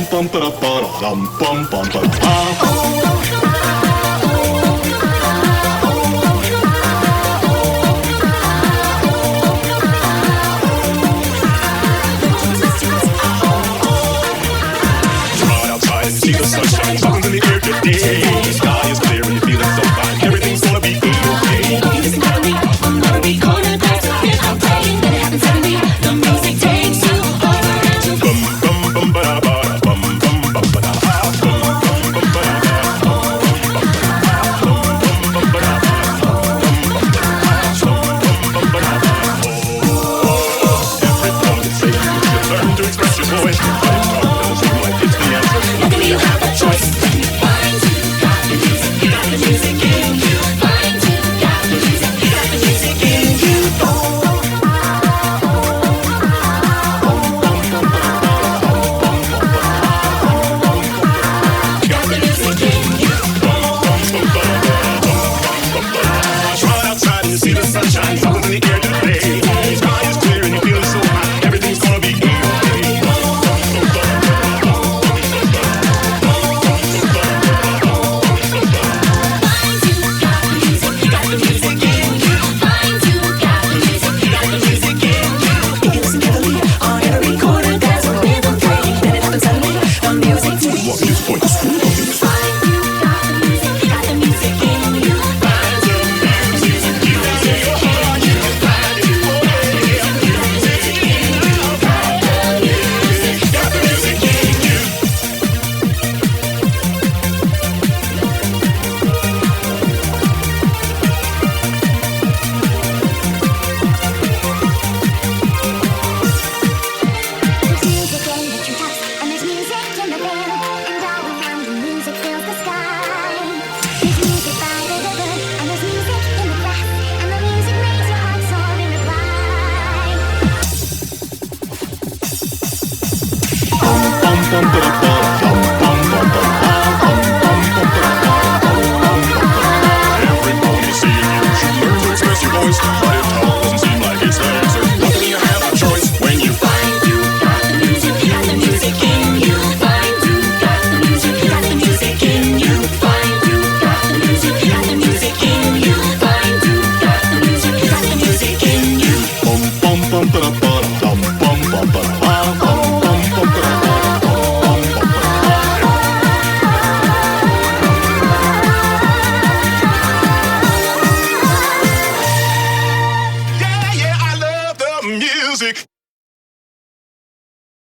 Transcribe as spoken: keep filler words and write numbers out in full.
bum ba da ba da dum bum bum ba da. See the sunshine, something's in the air today. The sky is clear and you're feeling so fine. Everything's gonna be okay. Listen to me, I'm gonna be corner glass. I'm playing, then it happens suddenly. The music takes you over and you bum bum bum ba da ba da bum bum bum ba da bum bum bum ba da bum bum ba da bum bum ba da. Everybody say it's your turn to express your voice. But it's not gonna seem like it's the answer. Look at me, you have a choice. When you find you got the music, you got the music in you. Find you got the music, you got the music in you. Got the music in you. Run outside and you see the sunshine, something's in the air today. The sky is clear and you're feeling so high. Everything's gonna be okay. Everybody see you should learn to express your voice, but it all doesn't seem like it's the answer. Luckily you have a choice when you Find you got the music, you got the music in you. Find you got the music, you got the music in you. Find you got the music, you got the music in you. Find you got the music, you got the music in you. bum bum bum ba da ba da dum bum bum ba da ba bum bum bum ba da ba da bum bum bum ba da. Yeah, yeah, I love the music.